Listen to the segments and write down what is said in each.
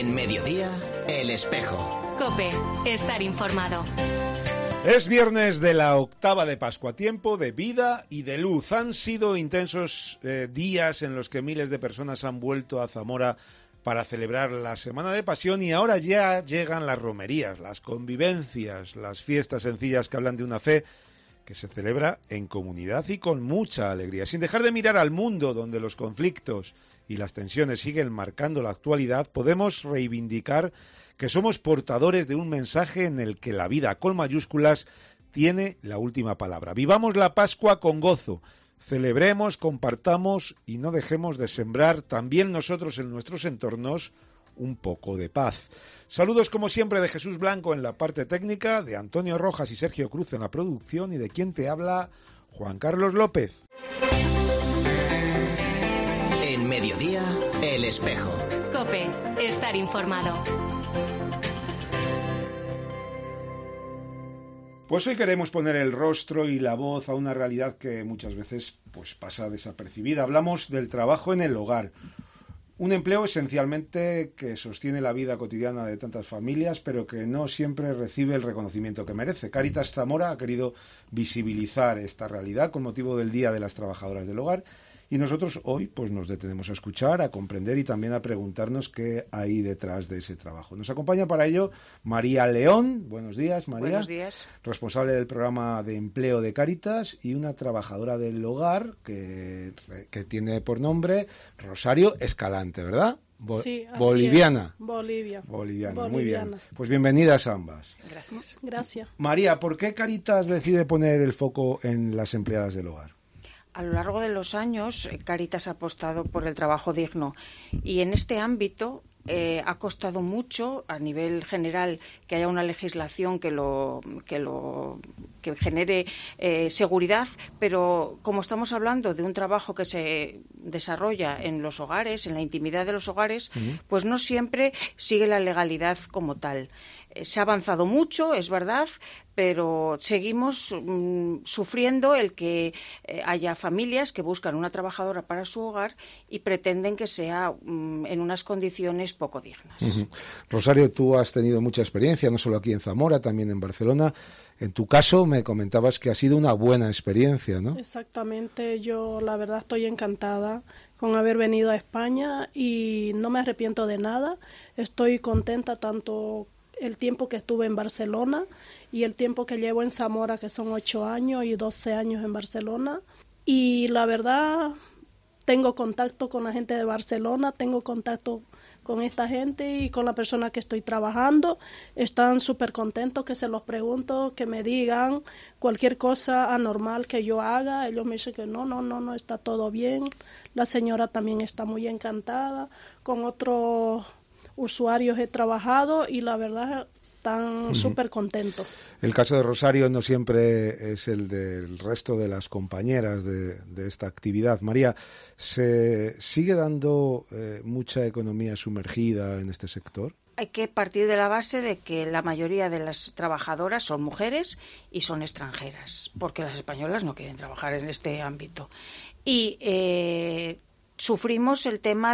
En Mediodía, El Espejo. COPE, estar informado. Es viernes de la octava de Pascua, tiempo de vida y de luz. Han sido intensos días en los que miles de personas han vuelto a Zamora para celebrar la Semana de Pasión y ahora ya llegan las romerías, las convivencias, las fiestas sencillas que hablan de una fe que se celebra en comunidad y con mucha alegría, sin dejar de mirar al mundo donde los conflictos y las tensiones siguen marcando la actualidad. Podemos reivindicar que somos portadores de un mensaje en el que la vida, con mayúsculas, tiene la última palabra. Vivamos la Pascua con gozo, celebremos, compartamos y no dejemos de sembrar también nosotros en nuestros entornos un poco de paz. Saludos como siempre de Jesús Blanco en la parte técnica, de Antonio Rojas y Sergio Cruz en la producción y de quien te habla, Juan Carlos López. En Mediodía, El Espejo. COPE, estar informado. Pues hoy queremos poner el rostro y la voz a una realidad que muchas veces pues pasa desapercibida. Hablamos del trabajo en el hogar. Un empleo esencialmente que sostiene la vida cotidiana de tantas familias, pero que no siempre recibe el reconocimiento que merece. Cáritas Zamora ha querido visibilizar esta realidad con motivo del Día de las Trabajadoras del Hogar. Y nosotros hoy pues nos detenemos a escuchar, a comprender y también a preguntarnos qué hay detrás de ese trabajo. Nos acompaña para ello María León. Buenos días, María. Buenos días. Responsable del programa de empleo de Cáritas y una trabajadora del hogar que tiene por nombre Rosario Escalante, ¿verdad? Sí, así boliviana. Es. Boliviana, muy bien. Pues bienvenidas ambas. Gracias. María, ¿por qué Cáritas decide poner el foco en las empleadas del hogar? A lo largo de los años, Cáritas ha apostado por el trabajo digno y en este ámbito ha costado mucho a nivel general que haya una legislación que genere seguridad, pero como estamos hablando de un trabajo que se desarrolla en los hogares, en la intimidad de los hogares, pues no siempre sigue la legalidad como tal. Se ha avanzado mucho, es verdad, pero seguimos sufriendo el que haya familias que buscan una trabajadora para su hogar y pretenden que sea en unas condiciones poco dignas. Rosario, tú has tenido mucha experiencia, no solo aquí en Zamora, también en Barcelona. En tu caso me comentabas que ha sido una buena experiencia, ¿no? Exactamente, yo la verdad estoy encantada con haber venido a España y no me arrepiento de nada. Estoy contenta tanto el tiempo que estuve en Barcelona y el tiempo que llevo en Zamora, que son 8 años y 12 años en Barcelona. Y la verdad, tengo contacto con la gente de Barcelona, tengo contacto con esta gente y con la persona que estoy trabajando. Están súper contentos, que se los pregunto, que me digan cualquier cosa anormal que yo haga. Ellos me dicen que no, está todo bien. La señora también está muy encantada. Con otros usuarios he trabajado y la verdad están súper contentos. El caso de Rosario no siempre es el del resto de las compañeras de esta actividad. María, ¿se sigue dando mucha economía sumergida en este sector? Hay que partir de la base de que la mayoría de las trabajadoras son mujeres y son extranjeras, porque las españolas no quieren trabajar en este ámbito. Y sufrimos el tema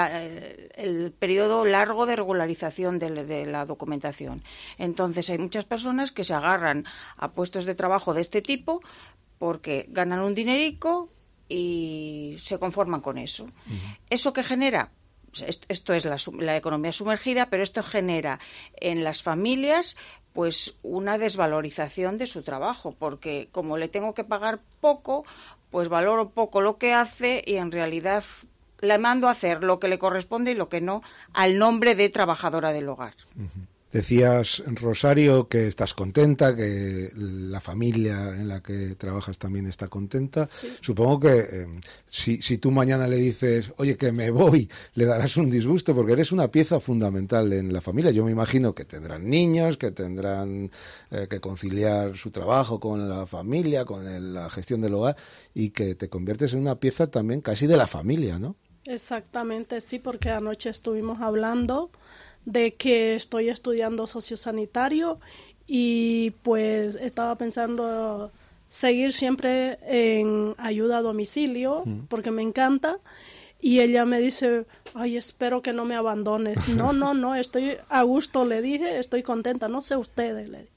del periodo largo de regularización de la documentación. Entonces hay muchas personas que se agarran a puestos de trabajo de este tipo porque ganan un dinerico y se conforman con eso. ¿Eso qué genera? Esto es la economía sumergida, pero esto genera en las familias pues una desvalorización de su trabajo, porque como le tengo que pagar poco, pues valoro poco lo que hace y en realidad le mando a hacer lo que le corresponde y lo que no al nombre de trabajadora del hogar. Decías, Rosario, que estás contenta, que la familia en la que trabajas también está contenta. Sí. Supongo que si tú mañana le dices, oye, que me voy, le darás un disgusto porque eres una pieza fundamental en la familia. Yo me imagino que tendrán niños, que tendrán que conciliar su trabajo con la familia, con la gestión del hogar y que te conviertes en una pieza también casi de la familia, ¿no? Exactamente, sí, porque anoche estuvimos hablando de que estoy estudiando sociosanitario y pues estaba pensando seguir siempre en ayuda a domicilio porque me encanta Y ella me dice, ay, espero que no me abandones. No, estoy a gusto, le dije, estoy contenta, no sé ustedes, le dije.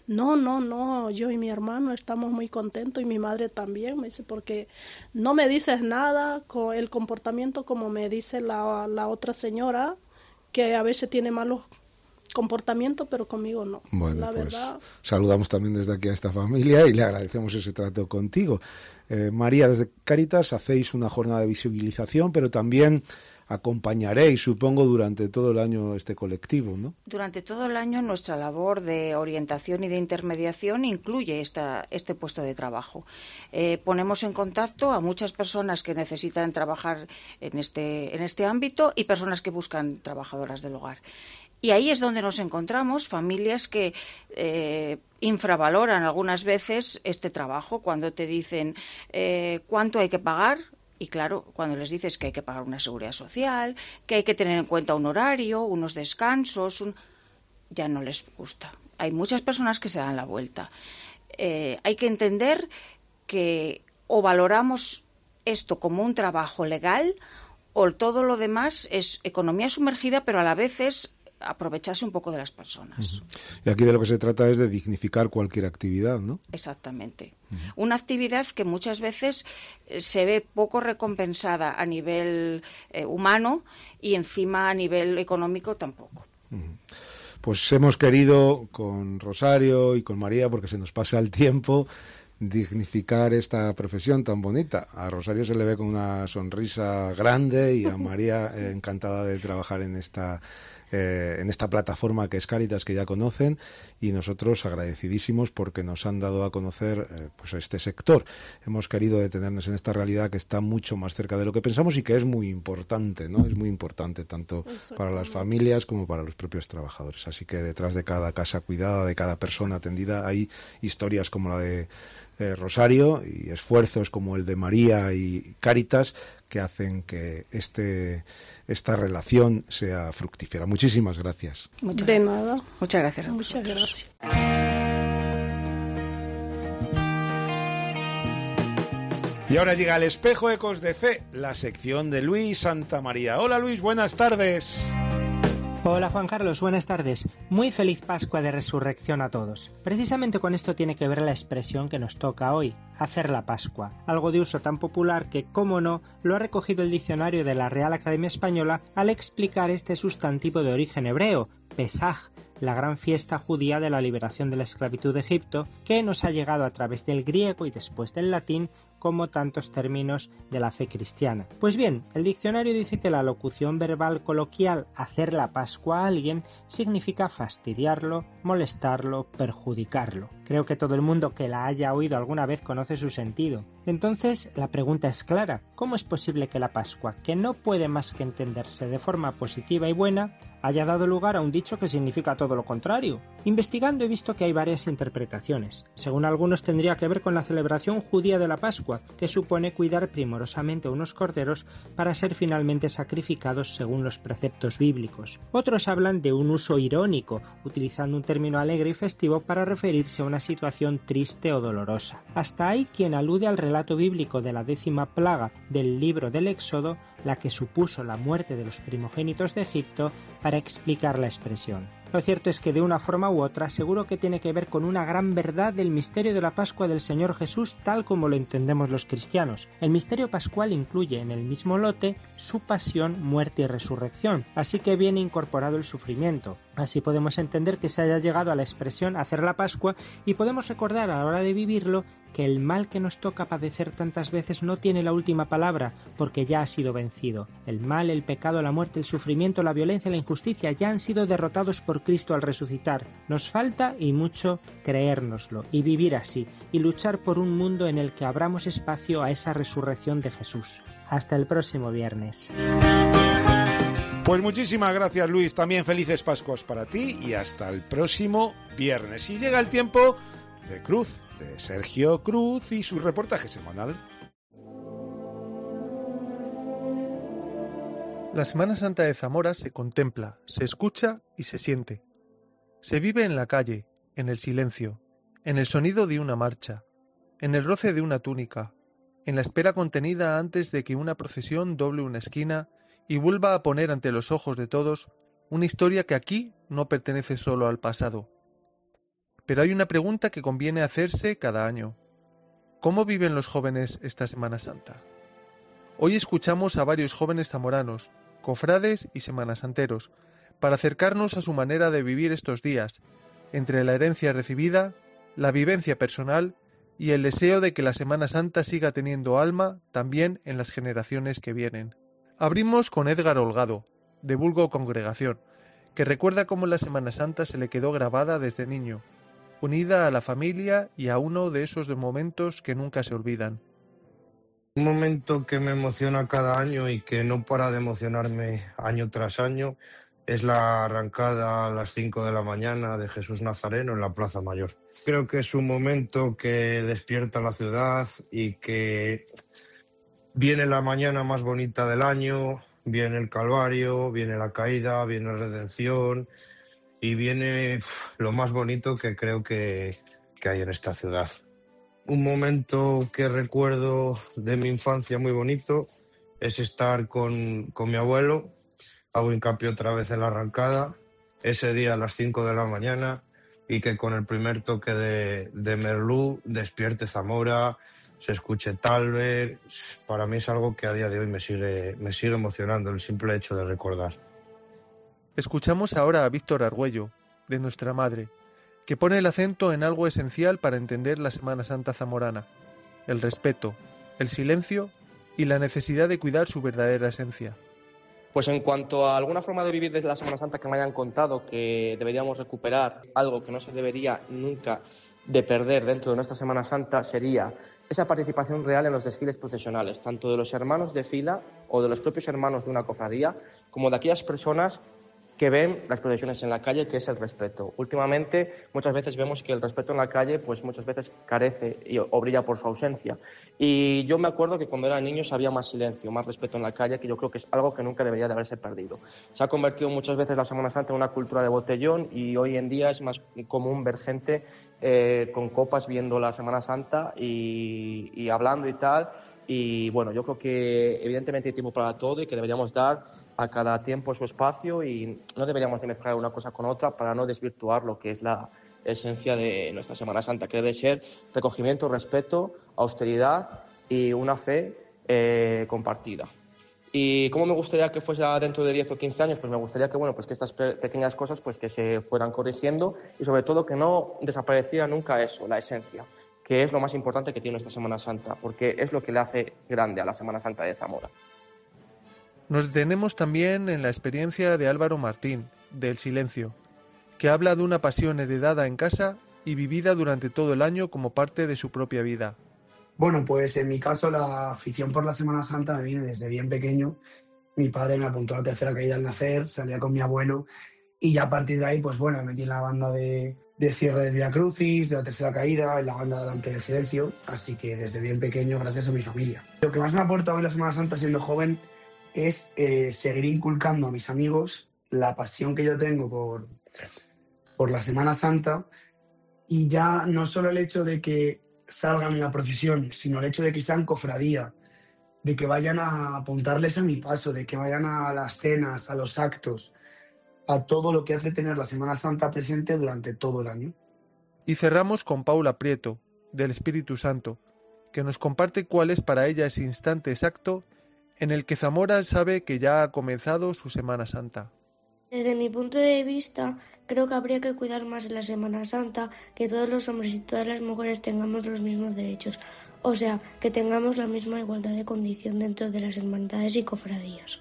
No, yo y mi hermano estamos muy contentos y mi madre también, me dice, porque no me dices nada con el comportamiento como me dice la otra señora, que a veces tiene malos comportamientos, pero conmigo no. Bueno, la pues verdad. saludamos también desde aquí a esta familia y le agradecemos ese trato contigo. María, desde Cáritas hacéis una jornada de visibilización, pero también acompañaréis, supongo, durante todo el año este colectivo, ¿no? Durante todo el año nuestra labor de orientación y de intermediación incluye este puesto de trabajo. Ponemos en contacto a muchas personas que necesitan trabajar en este ámbito y personas que buscan trabajadoras del hogar. Y ahí es donde nos encontramos familias que infravaloran algunas veces este trabajo cuando te dicen cuánto hay que pagar. Y claro, cuando les dices que hay que pagar una seguridad social, que hay que tener en cuenta un horario, unos descansos, ya no les gusta. Hay muchas personas que se dan la vuelta. Hay que entender que o valoramos esto como un trabajo legal o todo lo demás es economía sumergida, pero a la vez es aprovecharse un poco de las personas. Y aquí de lo que se trata es de dignificar cualquier actividad, ¿no? Exactamente. Una actividad que muchas veces se ve poco recompensada a nivel humano y encima a nivel económico tampoco. Pues hemos querido con Rosario y con María, porque se nos pasa el tiempo, dignificar esta profesión tan bonita. A Rosario se le ve con una sonrisa grande y a María Sí. encantada de trabajar en esta plataforma que es Cáritas, que ya conocen, y nosotros agradecidísimos porque nos han dado a conocer pues este sector. Hemos querido detenernos en esta realidad que está mucho más cerca de lo que pensamos y que es muy importante, ¿no? Es muy importante tanto para las familias como para los propios trabajadores. Así que detrás de cada casa cuidada, de cada persona atendida, hay historias como la de Rosario y esfuerzos como el de María y Cáritas que hacen que esta relación sea fructífera. Muchísimas gracias. De nada. Muchas gracias a Muchas vosotros. gracias. Y ahora llega al Espejo Ecos de Fe, la sección de Luis Santamaría. Hola Luis, buenas tardes. Hola Juan Carlos, buenas tardes. Muy feliz Pascua de Resurrección a todos. Precisamente con esto tiene que ver la expresión que nos toca hoy, hacer la Pascua, algo de uso tan popular que, cómo no, lo ha recogido el diccionario de la Real Academia Española al explicar este sustantivo de origen hebreo, Pesaj, la gran fiesta judía de la liberación de la esclavitud de Egipto, que nos ha llegado a través del griego y después del latín como tantos términos de la fe cristiana. Pues bien, el diccionario dice que la locución verbal coloquial hacer la Pascua a alguien significa fastidiarlo, molestarlo, perjudicarlo. Creo que todo el mundo que la haya oído alguna vez conoce su sentido. Entonces, la pregunta es clara: ¿cómo es posible que la Pascua, que no puede más que entenderse de forma positiva y buena, haya dado lugar a un dicho que significa todo lo contrario? Investigando he visto que hay varias interpretaciones. Según algunos tendría que ver con la celebración judía de la Pascua, que supone cuidar primorosamente a unos corderos para ser finalmente sacrificados según los preceptos bíblicos. Otros hablan de un uso irónico, utilizando un término alegre y festivo para referirse a una situación triste o dolorosa. Hasta hay quien alude al relato bíblico de la 10ª plaga del libro del Éxodo, la que supuso la muerte de los primogénitos de Egipto, para explicar la expresión. Lo cierto es que de una forma u otra seguro que tiene que ver con una gran verdad del misterio de la Pascua del Señor Jesús tal como lo entendemos los cristianos. El misterio pascual incluye en el mismo lote su pasión, muerte y resurrección, así que viene incorporado el sufrimiento. Así podemos entender que se haya llegado a la expresión hacer la Pascua y podemos recordar a la hora de vivirlo que el mal que nos toca padecer tantas veces no tiene la última palabra, porque ya ha sido vencido. El mal, el pecado, la muerte, el sufrimiento, la violencia, la injusticia ya han sido derrotados por Cristo al resucitar. Nos falta y mucho creérnoslo y vivir así, y luchar por un mundo en el que abramos espacio a esa resurrección de Jesús. Hasta el próximo viernes. Pues muchísimas gracias Luis, también felices Pascuas para ti y hasta el próximo viernes. Y llega el tiempo de Cruz, de Sergio Cruz y su reportaje semanal. La Semana Santa de Zamora se contempla, se escucha y se siente. Se vive en la calle, en el silencio, en el sonido de una marcha, en el roce de una túnica, en la espera contenida antes de que una procesión doble una esquina y vuelva a poner ante los ojos de todos una historia que aquí no pertenece solo al pasado. Pero hay una pregunta que conviene hacerse cada año. ¿Cómo viven los jóvenes esta Semana Santa? Hoy escuchamos a varios jóvenes zamoranos, cofrades y semanasanteros, para acercarnos a su manera de vivir estos días, entre la herencia recibida, la vivencia personal y el deseo de que la Semana Santa siga teniendo alma también en las generaciones que vienen. Abrimos con Edgar Holgado, de Vulgo Congregación, que recuerda cómo la Semana Santa se le quedó grabada desde niño, unida a la familia y a uno de esos momentos que nunca se olvidan. Un momento que me emociona cada año y que no para de emocionarme año tras año es la arrancada a las 5 de la mañana de Jesús Nazareno en la Plaza Mayor. Creo que es un momento que despierta la ciudad y que viene la mañana más bonita del año, viene el Calvario, viene la caída, viene la redención y viene lo más bonito que creo que hay en esta ciudad. Un momento que recuerdo de mi infancia muy bonito es estar con mi abuelo. Hago hincapié otra vez en la arrancada, ese día a las 5 de la mañana y que con el primer toque de Merlú despierte Zamora, se escuche Talver. Para mí es algo que a día de hoy me sigue emocionando el simple hecho de recordar. Escuchamos ahora a Víctor Argüello, de Nuestra Madre, que pone el acento en algo esencial para entender la Semana Santa zamorana: el respeto, el silencio y la necesidad de cuidar su verdadera esencia. Pues en cuanto a alguna forma de vivir desde la Semana Santa que me hayan contado que deberíamos recuperar, algo que no se debería nunca de perder dentro de nuestra Semana Santa, sería esa participación real en los desfiles procesionales, tanto de los hermanos de fila o de los propios hermanos de una cofradía, como de aquellas personas que ven las procesiones en la calle, que es el respeto. Últimamente muchas veces vemos que el respeto en la calle pues muchas veces carece o brilla por su ausencia. Y yo me acuerdo que cuando era niño había más silencio, más respeto en la calle, que yo creo que es algo que nunca debería de haberse perdido. Se ha convertido muchas veces la Semana Santa en una cultura de botellón y hoy en día es más común ver gente con copas viendo la Semana Santa y hablando y tal. Y bueno, yo creo que evidentemente hay tiempo para todo y que deberíamos dar a cada tiempo su espacio y no deberíamos de mezclar una cosa con otra para no desvirtuar lo que es la esencia de nuestra Semana Santa, que debe ser recogimiento, respeto, austeridad y una fe compartida. ¿Y cómo me gustaría que fuese dentro de 10 o 15 años? Pues me gustaría que, bueno, pues que estas pequeñas cosas pues que se fueran corrigiendo y sobre todo que no desapareciera nunca eso, la esencia, que es lo más importante que tiene esta Semana Santa, porque es lo que le hace grande a la Semana Santa de Zamora. Nos detenemos también en la experiencia de Álvaro Martín, de El Silencio, que habla de una pasión heredada en casa y vivida durante todo el año como parte de su propia vida. Bueno, pues en mi caso la afición por la Semana Santa me viene desde bien pequeño. Mi padre me apuntó a la tercera caída al nacer, salía con mi abuelo y ya a partir de ahí, pues bueno, me metí en la banda de cierre del Vía Crucis, de la tercera caída, en la banda delante del Silencio, así que desde bien pequeño, gracias a mi familia. Lo que más me ha aportado hoy la Semana Santa siendo joven es seguir inculcando a mis amigos la pasión que yo tengo por la Semana Santa, y ya no solo el hecho de que salgan en la procesión, sino el hecho de que sean cofradía, de que vayan a apuntarles a mi paso, de que vayan a las cenas, a los actos, a todo lo que hace tener la Semana Santa presente durante todo el año. Y cerramos con Paula Prieto, del Espíritu Santo, que nos comparte cuál es para ella ese instante exacto en el que Zamora sabe que ya ha comenzado su Semana Santa. Desde mi punto de vista, creo que habría que cuidar más en la Semana Santa que todos los hombres y todas las mujeres tengamos los mismos derechos, o sea, que tengamos la misma igualdad de condición dentro de las hermandades y cofradías.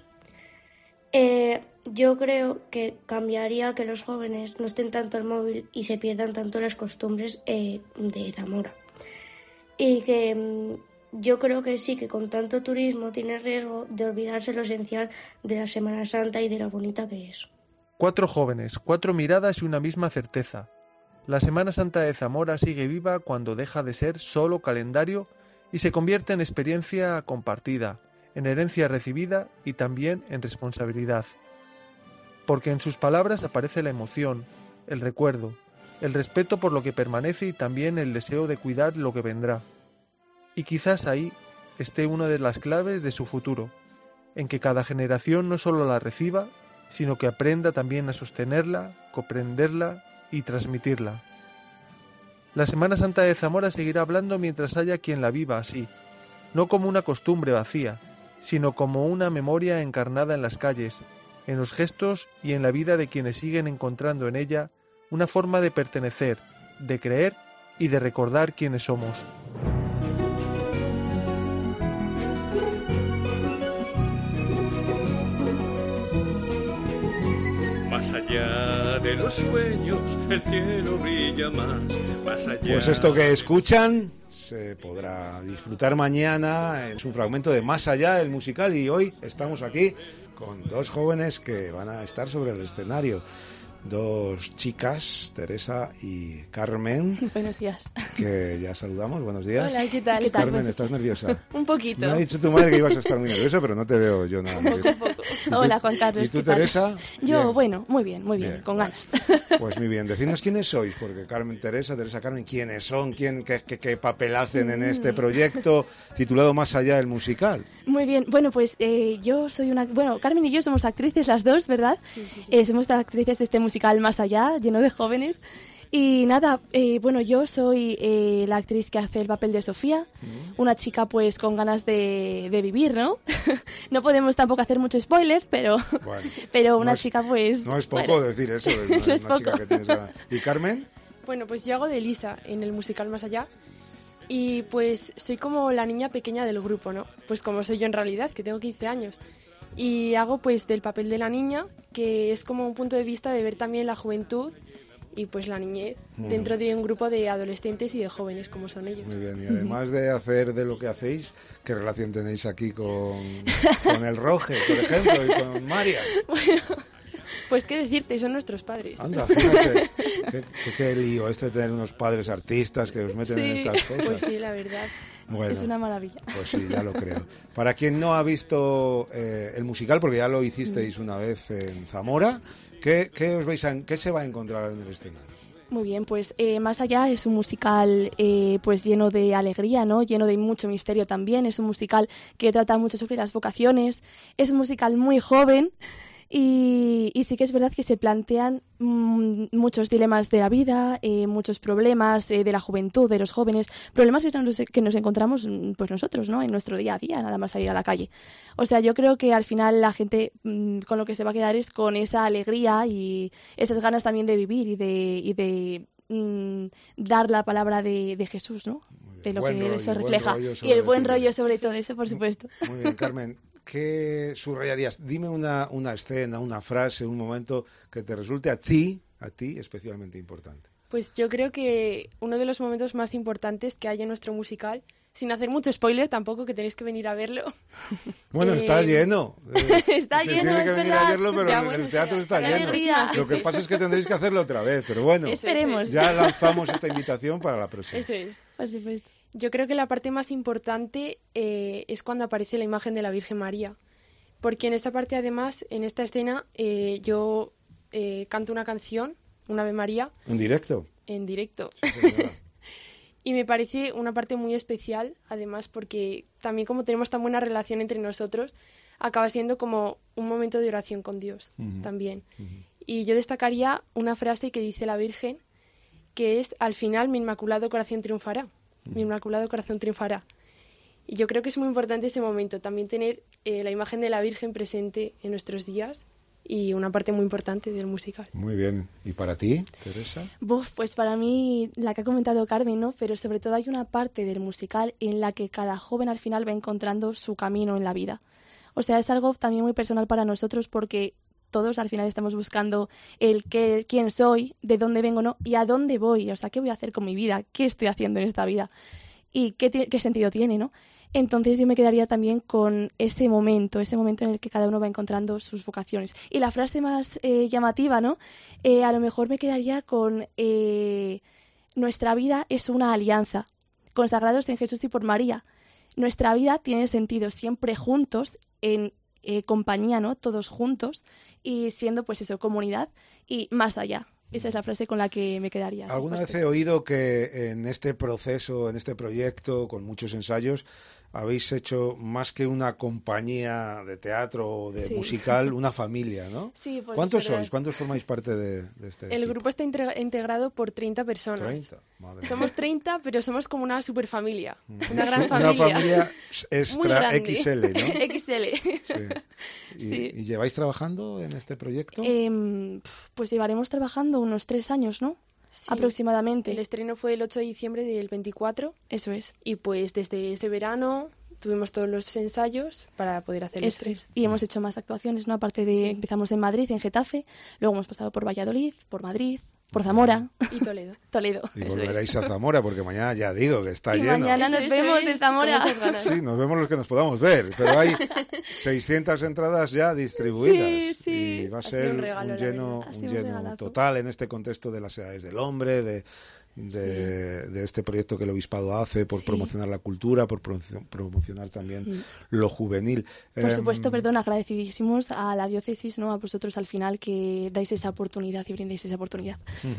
Yo creo que cambiaría que los jóvenes no estén tanto al móvil y se pierdan tanto las costumbres de Zamora. Y que yo creo que sí, que con tanto turismo tiene riesgo de olvidarse lo esencial de la Semana Santa y de lo bonita que es. 4 jóvenes, 4 miradas y una misma certeza. La Semana Santa de Zamora sigue viva cuando deja de ser solo calendario y se convierte en experiencia compartida, en herencia recibida y también en responsabilidad. Porque en sus palabras aparece la emoción, el recuerdo, el respeto por lo que permanece y también el deseo de cuidar lo que vendrá. Y quizás ahí esté una de las claves de su futuro, en que cada generación no solo la reciba, sino que aprenda también a sostenerla, comprenderla y transmitirla. La Semana Santa de Zamora seguirá hablando mientras haya quien la viva así, no como una costumbre vacía, sino como una memoria encarnada en las calles, en los gestos y en la vida de quienes siguen encontrando en ella una forma de pertenecer, de creer y de recordar quiénes somos. Más allá de los sueños, el cielo brilla más allá. Pues esto que escuchan se podrá disfrutar mañana. Es un fragmento de Más allá, el musical, y hoy estamos aquí con dos jóvenes que van a estar sobre el escenario. Dos chicas, Teresa y Carmen. Buenos días. Que ya saludamos, buenos días. Hola, ¿qué tal? Carmen, ¿estás nerviosa? Un poquito. Me ha dicho tu madre que ibas a estar muy nerviosa, pero no te veo yo nada nerviosa. Un poco. Hola, Juan Carlos. ¿Y tú, Teresa? Yo, bien. Bueno, muy bien, con ganas. Pues muy bien, decidnos quiénes sois, porque Carmen, Teresa, Carmen, ¿quiénes son? ¿Qué papel hacen en este proyecto titulado Más allá, el musical? Muy bien, bueno, pues yo soy Carmen y yo somos actrices las dos, ¿verdad? Sí. Somos actrices de este musical Más allá, lleno de jóvenes. Y nada, yo soy la actriz que hace el papel de Sofía, una chica pues con ganas de vivir, ¿no? No podemos tampoco hacer mucho spoiler, pero una chica pues... No es poco decir eso, es una poco. Chica que tienes ganas. ¿Y Carmen? Bueno, pues yo hago de Elisa en el musical Más allá y pues soy como la niña pequeña del grupo, ¿no? Pues como soy yo en realidad, que tengo 15 años. Y hago pues del papel de la niña, que es como un punto de vista de ver también la juventud y pues la niñez dentro de un grupo de adolescentes y de jóvenes como son ellos. Muy bien, y además de hacer de lo que hacéis, ¿qué relación tenéis aquí con el Roge, por ejemplo, y con María? Bueno, pues qué decirte, son nuestros padres. Anda, fíjate, qué lío de tener unos padres artistas que os meten en estas cosas. Pues sí, la verdad. Bueno, es una maravilla. Pues sí, ya lo creo. Para quien no ha visto el musical, porque ya lo hicisteis una vez en Zamora, ¿qué se va a encontrar en el escenario? Muy bien, pues Más allá es un musical pues lleno de alegría, ¿no? Lleno de mucho misterio también. Es un musical que trata mucho sobre las vocaciones. Es un musical muy joven. Y sí que es verdad que se plantean muchos dilemas de la vida, muchos problemas de la juventud, de los jóvenes, problemas que nos encontramos pues nosotros, ¿no? En nuestro día a día, nada más salir a la calle. O sea, yo creo que al final la gente con lo que se va a quedar es con esa alegría y esas ganas también de vivir y de dar la palabra de Jesús, ¿no? De lo que eso refleja. Y el buen rollo sobre todo eso, por supuesto. Muy bien, Carmen. ¿Qué subrayarías? Dime una escena, una frase, un momento que te resulte a ti especialmente importante. Pues yo creo que uno de los momentos más importantes que hay en nuestro musical, sin hacer mucho spoiler tampoco, que tenéis que venir a verlo. Bueno, está lleno. Está lleno, tiene que venir a verlo, pero ya, el teatro está lleno. Lo que pasa es que tendréis que hacerlo otra vez, pero bueno. Esperemos. Ya lanzamos esta invitación para la próxima. Eso es. Por supuesto. Yo creo que la parte más importante es cuando aparece la imagen de la Virgen María, porque en esta parte además, en esta escena, yo canto una canción, un Ave María. ¿En directo? En directo. Y me parece una parte muy especial, además, porque también como tenemos tan buena relación entre nosotros, acaba siendo como un momento de oración con Dios también. Y yo destacaría una frase que dice la Virgen, que es: al final mi Inmaculado Corazón triunfará. Mi Inmaculado Corazón triunfará. Y yo creo que es muy importante ese momento, también tener la imagen de la Virgen presente en nuestros días y una parte muy importante del musical. Muy bien. ¿Y para ti, Teresa? Pues para mí, la que ha comentado Carmen, ¿no? Pero sobre todo hay una parte del musical en la que cada joven al final va encontrando su camino en la vida. O sea, es algo también muy personal para nosotros porque todos al final estamos buscando quién soy, de dónde vengo, ¿no? Y a dónde voy, o sea, qué voy a hacer con mi vida, qué estoy haciendo en esta vida y qué sentido tiene, ¿no? Entonces yo me quedaría también con ese momento en el que cada uno va encontrando sus vocaciones. Y la frase más llamativa, ¿no? A lo mejor me quedaría con nuestra vida es una alianza, consagrados en Jesús y por María. Nuestra vida tiene sentido siempre juntos en compañía, ¿no? Todos juntos y siendo pues eso, comunidad y más allá. Esa es la frase con la que me quedaría. Alguna vez he oído que en este proceso, en este proyecto, con muchos ensayos, habéis hecho más que una compañía de teatro o de musical, una familia, ¿no? Sí, pues ¿Cuántos sois? ¿Cuántos formáis parte de este El equipo? grupo está integrado por 30 personas. 30, madre Somos mía. 30, pero somos como una superfamilia. Una gran familia. Una familia Muy extra grande. XL, ¿no? XL. Sí. ¿Y lleváis trabajando en este proyecto? Pues llevaremos trabajando unos 3 años, ¿no? Sí. Aproximadamente. El estreno fue el 8 de diciembre del 24. Eso es. Y pues desde este verano tuvimos todos los ensayos para poder hacer el estreno. Y hemos hecho más actuaciones, ¿no? Aparte de empezamos en Madrid, en Getafe, luego hemos pasado por Valladolid, por Madrid, por Zamora. Y Toledo. Y volveréis a Zamora, porque mañana ya digo que está y lleno. mañana nos vemos en Zamora. Sí, nos vemos los que nos podamos ver, pero hay 600 entradas ya distribuidas. Sí. Y va a ser un lleno total en este contexto de las edades del hombre, de este proyecto que el Obispado hace por promocionar la cultura, por promocionar también lo juvenil. Por supuesto, perdón, agradecidísimos a la diócesis, ¿no? A vosotros al final que dais esa oportunidad y brindáis esa oportunidad.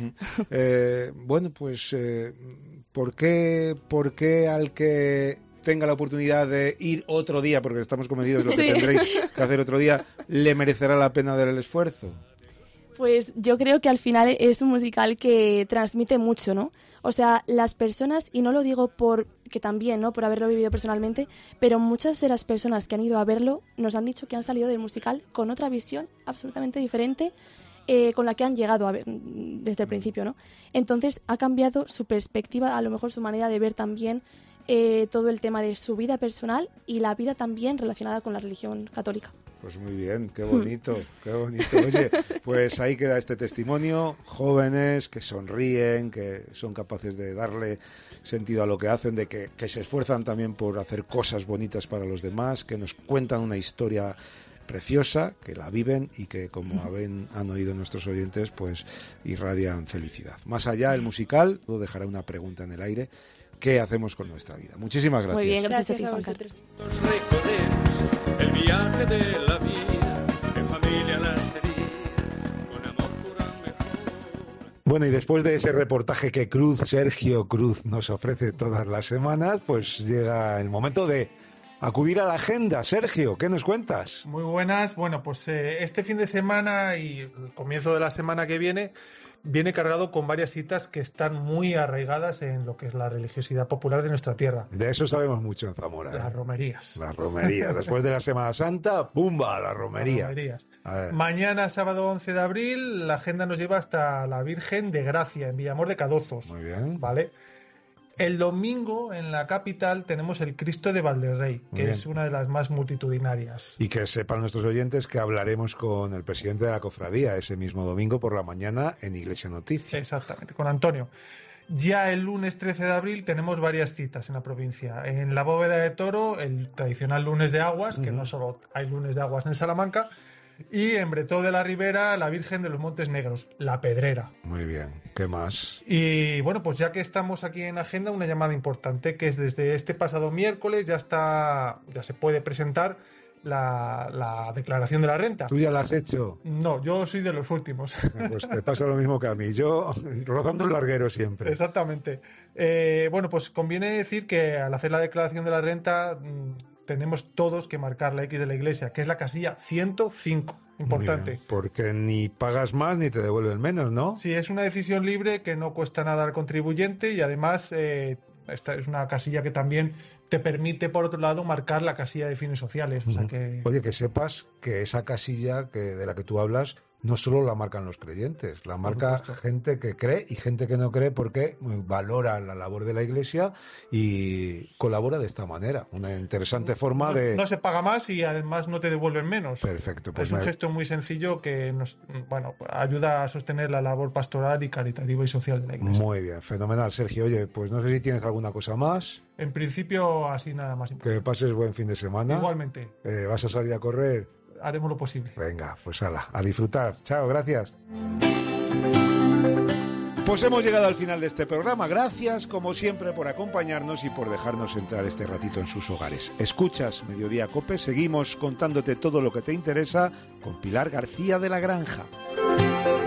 Bueno, pues ¿por qué al que tenga la oportunidad de ir otro día, porque estamos convencidos de lo que tendréis que hacer otro día, le merecerá la pena dar el esfuerzo? Pues yo creo que al final es un musical que transmite mucho, ¿no? O sea, las personas, y no lo digo porque también, ¿no? Por haberlo vivido personalmente, pero muchas de las personas que han ido a verlo nos han dicho que han salido del musical con otra visión absolutamente diferente con la que han llegado a ver desde el principio, ¿no? Entonces ha cambiado su perspectiva, a lo mejor su manera de ver también todo el tema de su vida personal y la vida también relacionada con la religión católica. Pues muy bien, qué bonito, qué bonito. Oye, pues ahí queda este testimonio, jóvenes que sonríen, que son capaces de darle sentido a lo que hacen, de que se esfuerzan también por hacer cosas bonitas para los demás, que nos cuentan una historia preciosa, que la viven y que, como han oído nuestros oyentes, pues irradian felicidad. Más allá, el musical dejará una pregunta en el aire. ¿Qué hacemos con nuestra vida? Muchísimas gracias. Muy bien, gracias a vosotros. El viaje de la vida, en familia las heridas, con amor curan mejor. Bueno, y después de ese reportaje que Sergio Cruz nos ofrece todas las semanas, pues llega el momento de acudir a la agenda. Sergio, ¿qué nos cuentas? Muy buenas. Bueno, pues este fin de semana y el comienzo de la semana que viene cargado con varias citas que están muy arraigadas en lo que es la religiosidad popular de nuestra tierra. De eso sabemos mucho en Zamora. Las romerías. Las romerías. Después de la Semana Santa, ¡pumba! La romería. Las romerías. A ver. Mañana, sábado 11 de abril, la agenda nos lleva hasta la Virgen de Gracia, en Villamor de Cadozos. Muy bien. ¿Vale? El domingo, en la capital, tenemos el Cristo de Valderrey, que es una de las más multitudinarias. Y que sepan nuestros oyentes que hablaremos con el presidente de la cofradía ese mismo domingo por la mañana en Iglesia Noticias. Exactamente, con Antonio. Ya el lunes 13 de abril tenemos varias citas en la provincia. En la Bóveda de Toro, el tradicional lunes de aguas, que no solo hay lunes de aguas en Salamanca, y en Bretó de la Ribera, la Virgen de los Montes Negros, la Pedrera. Muy bien, ¿qué más? Y bueno, pues ya que estamos aquí en agenda, una llamada importante, que es desde este pasado miércoles ya se puede presentar la declaración de la renta. ¿Tú ya la has hecho? No, yo soy de los últimos. Pues te pasa lo mismo que a mí, yo rodando el larguero siempre. Exactamente. Bueno, pues conviene decir que al hacer la declaración de la renta tenemos todos que marcar la X de la Iglesia, que es la casilla 105. Importante. Bien, porque ni pagas más ni te devuelven menos, ¿no? Sí, es una decisión libre que no cuesta nada al contribuyente y además esta es una casilla que también te permite, por otro lado, marcar la casilla de fines sociales. O sea que... Oye, que sepas que esa casilla de la que tú hablas no solo la marcan los creyentes, la marca gente que cree y gente que no cree porque valora la labor de la Iglesia y colabora de esta manera. Una interesante forma de... No se paga más y además no te devuelven menos. Perfecto. Pues es un gesto muy sencillo que nos ayuda a sostener la labor pastoral y caritativa y social de la Iglesia. Muy bien, fenomenal, Sergio. Oye, pues no sé si tienes alguna cosa más. En principio, así nada más. Que pases buen fin de semana. Igualmente. ¿Vas a salir a correr? Haremos lo posible. Venga, pues a disfrutar. Chao, gracias. Pues hemos llegado al final de este programa. Gracias, como siempre, por acompañarnos y por dejarnos entrar este ratito en sus hogares. Escuchas Mediodía Cope, seguimos contándote todo lo que te interesa con Pilar García de la Granja.